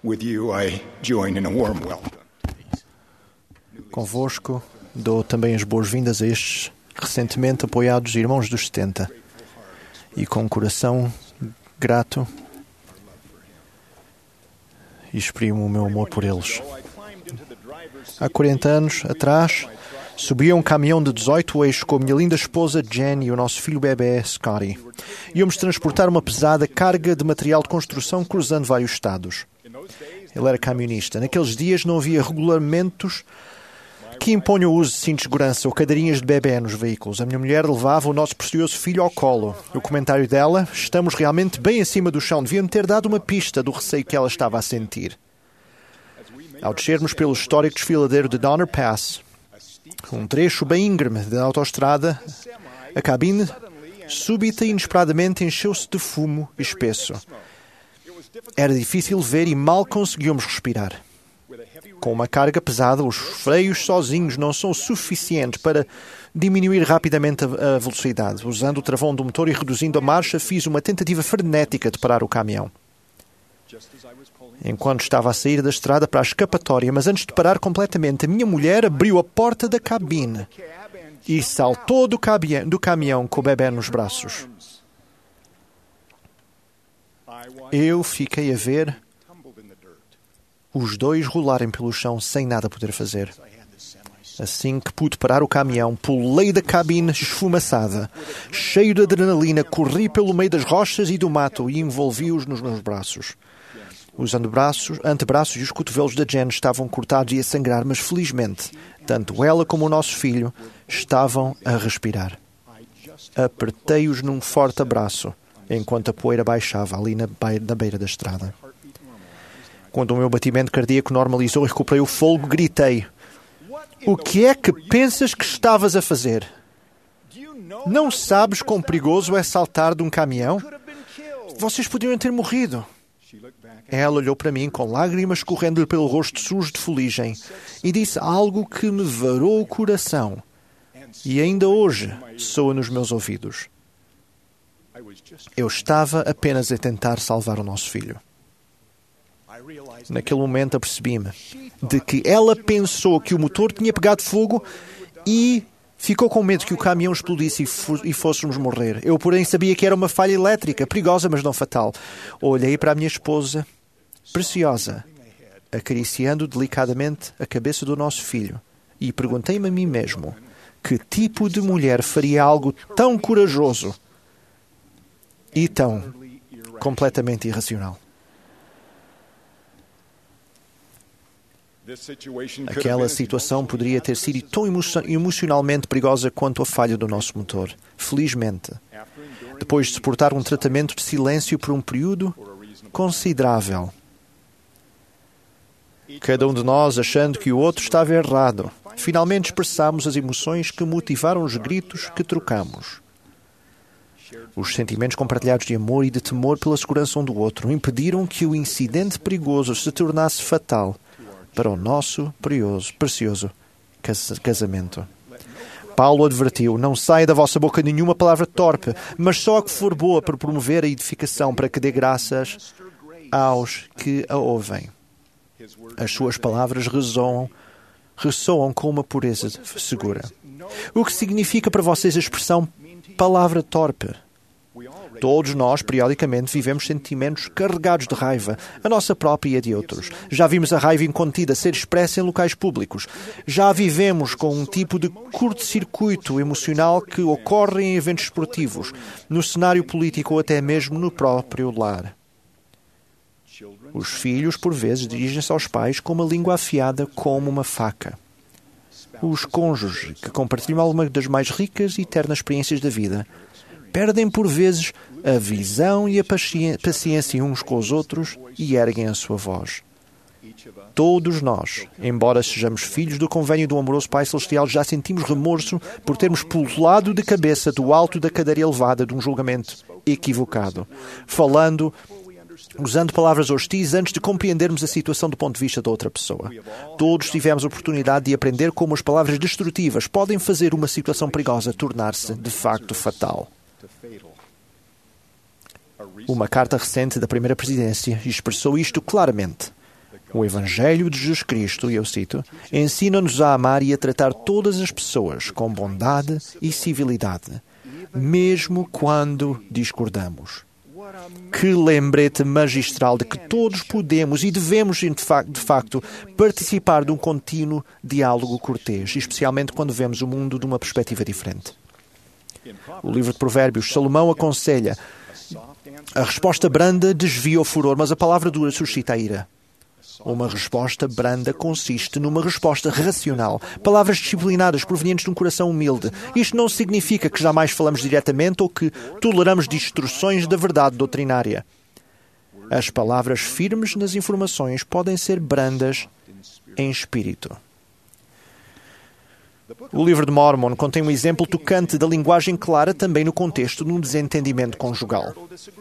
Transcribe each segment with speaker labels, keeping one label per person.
Speaker 1: With you, I join in a warm welcome.
Speaker 2: Convosco, dou também as boas-vindas a estes recentemente apoiados irmãos dos 70 e com um coração grato exprimo o meu amor por eles. Há 40 anos atrás, subi a um caminhão de 18 eixos com a minha linda esposa Jen e o nosso filho bebê Scotty. Íamos transportar uma pesada carga de material de construção cruzando vários estados. Ele era camionista. Naqueles dias não havia regulamentos que imponham o uso de cintos de segurança ou cadeirinhas de bebê nos veículos. A minha mulher levava o nosso precioso filho ao colo. O comentário dela: estamos realmente bem acima do chão. Devia-me ter dado uma pista do receio que ela estava a sentir. Ao descermos pelo histórico desfiladeiro de Donner Pass, um trecho bem íngreme da autoestrada, a cabine, súbita e inesperadamente, encheu-se de fumo espesso. Era difícil ver e mal conseguíamos respirar. Com uma carga pesada, os freios sozinhos não são suficientes para diminuir rapidamente a velocidade. Usando o travão do motor e reduzindo a marcha, fiz uma tentativa frenética de parar o caminhão. Enquanto estava a sair da estrada para a escapatória, mas antes de parar completamente, a minha mulher abriu a porta da cabine e saltou do caminhão com o bebê nos braços. Eu fiquei a ver os dois rolarem pelo chão sem nada poder fazer. Assim que pude parar o caminhão, pulei da cabine esfumaçada. Cheio de adrenalina, corri pelo meio das rochas e do mato e envolvi-os nos meus braços. Os antebraços e os cotovelos da Jen estavam cortados e a sangrar, mas felizmente, tanto ela como o nosso filho estavam a respirar. Apertei-os num forte abraço, enquanto a poeira baixava ali na beira da estrada. Quando o meu batimento cardíaco normalizou e recuperei o fôlego, gritei: "O que é que pensas que estavas a fazer? Não sabes quão perigoso é saltar de um caminhão? Vocês poderiam ter morrido." Ela olhou para mim com lágrimas correndo-lhe pelo rosto sujo de fuligem e disse algo que me varou o coração e ainda hoje soa nos meus ouvidos. Eu estava apenas a tentar salvar o nosso filho. Naquele momento apercebi-me de que ela pensou que o motor tinha pegado fogo e ficou com medo que o caminhão explodisse e fôssemos morrer. Eu, porém, sabia que era uma falha elétrica, perigosa, mas não fatal. Olhei para a minha esposa, preciosa, acariciando delicadamente a cabeça do nosso filho, e perguntei-me a mim mesmo: que tipo de mulher faria algo tão corajoso e tão completamente irracional? Aquela situação poderia ter sido tão emocionalmente perigosa quanto a falha do nosso motor. Felizmente, depois de suportar um tratamento de silêncio por um período considerável, cada um de nós achando que o outro estava errado, finalmente expressámos as emoções que motivaram os gritos que trocamos. Os sentimentos compartilhados de amor e de temor pela segurança um do outro impediram que o incidente perigoso se tornasse fatal para o nosso precioso casamento. Paulo advertiu: não saia da vossa boca nenhuma palavra torpe, mas só a que for boa para promover a edificação, para que dê graças aos que a ouvem. As suas palavras ressoam com uma pureza segura. O que significa para vocês a expressão palavra torpe? Todos nós, periodicamente, vivemos sentimentos carregados de raiva, a nossa própria e a de outros. Já vimos a raiva incontida ser expressa em locais públicos. Já vivemos com um tipo de curto-circuito emocional que ocorre em eventos esportivos, no cenário político ou até mesmo no próprio lar. Os filhos, por vezes, dirigem-se aos pais com uma língua afiada como uma faca. Os cônjuges, que compartilham alguma das mais ricas e ternas experiências da vida, perdem por vezes a visão e a paciência uns com os outros e erguem a sua voz. Todos nós, embora sejamos filhos do convênio do amoroso Pai Celestial, já sentimos remorso por termos pulado de cabeça do alto da cadeira elevada de um julgamento equivocado, usando palavras hostis antes de compreendermos a situação do ponto de vista da outra pessoa. Todos tivemos a oportunidade de aprender como as palavras destrutivas podem fazer uma situação perigosa tornar-se, de facto, fatal. Uma carta recente da primeira presidência expressou isto claramente. O Evangelho de Jesus Cristo, e eu cito, ensina-nos a amar e a tratar todas as pessoas com bondade e civilidade, mesmo quando discordamos. Que lembrete magistral de que todos podemos e devemos, de facto, participar de um contínuo diálogo cortês, especialmente quando vemos o mundo de uma perspectiva diferente. O livro de Provérbios, Salomão aconselha: a resposta branda desvia o furor, mas a palavra dura suscita a ira. Uma resposta branda consiste numa resposta racional. Palavras disciplinadas provenientes de um coração humilde. Isto não significa que jamais falamos diretamente ou que toleramos distorções da verdade doutrinária. As palavras firmes nas informações podem ser brandas em espírito. O livro de Mormon contém um exemplo tocante da linguagem clara também no contexto de um desentendimento conjugal.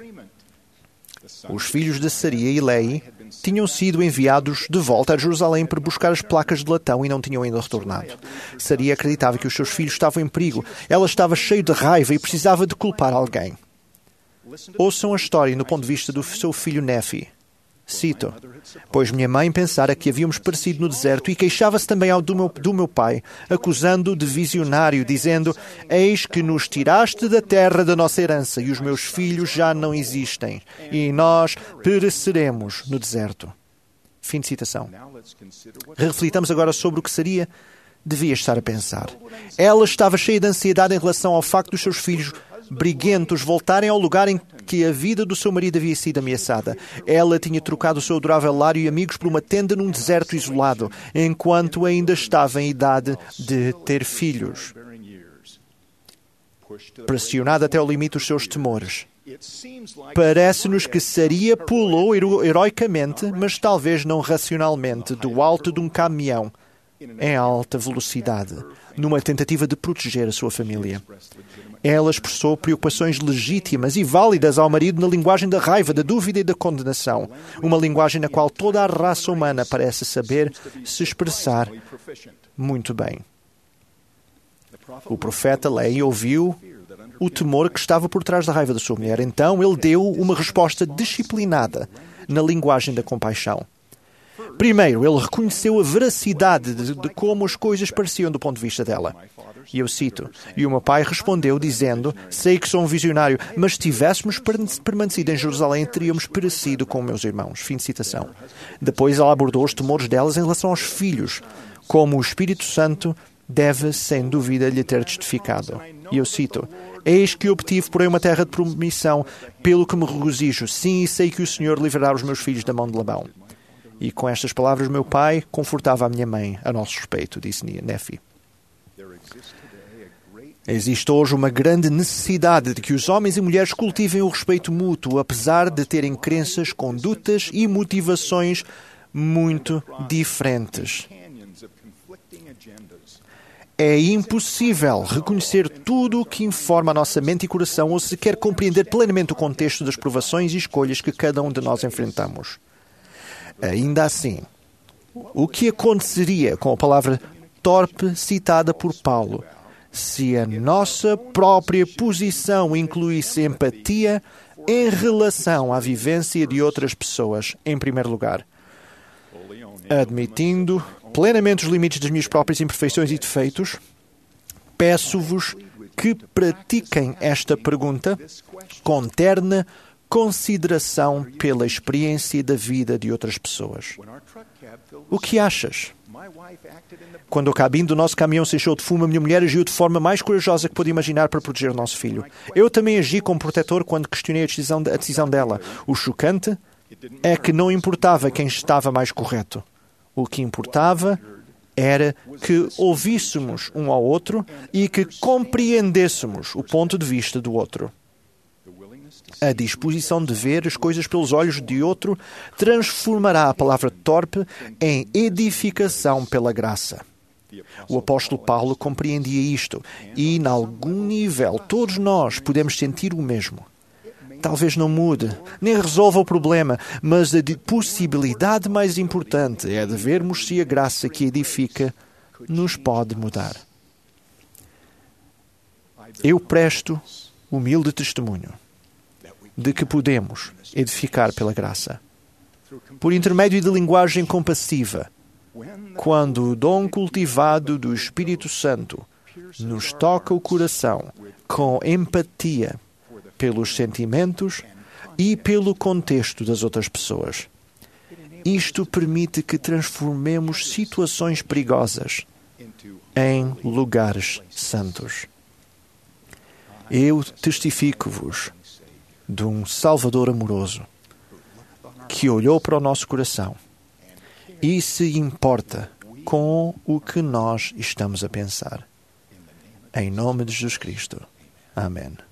Speaker 2: Os filhos de Saria e Lei tinham sido enviados de volta a Jerusalém para buscar as placas de latão e não tinham ainda retornado. Saria acreditava que os seus filhos estavam em perigo. Ela estava cheia de raiva e precisava de culpar alguém. Ouçam a história do ponto de vista do seu filho Nefi. Cito: pois minha mãe pensara que havíamos perecido no deserto e queixava-se também do meu pai, acusando-o de visionário, dizendo: eis que nos tiraste da terra da nossa herança e os meus filhos já não existem e nós pereceremos no deserto. Fim de citação. Reflitamos agora sobre o que Saria devia estar a pensar. Ela estava cheia de ansiedade em relação ao facto dos seus filhos briguentos voltarem ao lugar em que a vida do seu marido havia sido ameaçada. Ela tinha trocado o seu adorável lar e amigos por uma tenda num deserto isolado, enquanto ainda estava em idade de ter filhos. Pressionada até o limite dos seus temores. Parece-nos que Saria pulou heroicamente, mas talvez não racionalmente, do alto de um caminhão em alta velocidade, numa tentativa de proteger a sua família. Ela expressou preocupações legítimas e válidas ao marido na linguagem da raiva, da dúvida e da condenação. Uma linguagem na qual toda a raça humana parece saber se expressar muito bem. O profeta Lei ouviu o temor que estava por trás da raiva da sua mulher. Então ele deu uma resposta disciplinada na linguagem da compaixão. Primeiro, ele reconheceu a veracidade de como as coisas pareciam do ponto de vista dela. E eu cito: e o meu pai respondeu dizendo: sei que sou um visionário, mas se tivéssemos permanecido em Jerusalém, teríamos perecido com meus irmãos. Fim de citação. Depois ela abordou os temores delas em relação aos filhos, como o Espírito Santo deve, sem dúvida, lhe ter testificado. E eu cito: eis que obtive, porém, uma terra de promissão, pelo que me regozijo. Sim, e sei que o Senhor livrará os meus filhos da mão de Labão. E com estas palavras meu pai confortava a minha mãe a nosso respeito, disse Nefi. Existe hoje uma grande necessidade de que os homens e mulheres cultivem o respeito mútuo, apesar de terem crenças, condutas e motivações muito diferentes. É impossível reconhecer tudo o que informa a nossa mente e coração ou sequer compreender plenamente o contexto das provações e escolhas que cada um de nós enfrentamos. Ainda assim, o que aconteceria com a palavra torpe citada por Paulo se a nossa própria posição incluísse empatia em relação à vivência de outras pessoas, em primeiro lugar? Admitindo plenamente os limites das minhas próprias imperfeições e defeitos, peço-vos que pratiquem esta pergunta com terna consideração pela experiência da vida de outras pessoas. O que achas? Quando a cabine do nosso caminhão se encheu de fumo, a minha mulher agiu de forma mais corajosa que pude imaginar para proteger o nosso filho. Eu também agi como protetor quando questionei a decisão dela. O chocante é que não importava quem estava mais correto. O que importava era que ouvíssemos um ao outro e que compreendêssemos o ponto de vista do outro. A disposição de ver as coisas pelos olhos de outro transformará a palavra torpe em edificação pela graça. O apóstolo Paulo compreendia isto e, em algum nível, todos nós podemos sentir o mesmo. Talvez não mude, nem resolva o problema, mas a possibilidade mais importante é de vermos se a graça que edifica nos pode mudar. Eu presto humilde testemunho de que podemos edificar pela graça. por intermédio de linguagem compassiva, quando o dom cultivado do Espírito Santo nos toca o coração com empatia pelos sentimentos e pelo contexto das outras pessoas. Isto permite que transformemos situações perigosas em lugares santos. Eu testifico-vos de um Salvador amoroso que olhou para o nosso coração e se importa com o que nós estamos a pensar. Em nome de Jesus Cristo. Amém.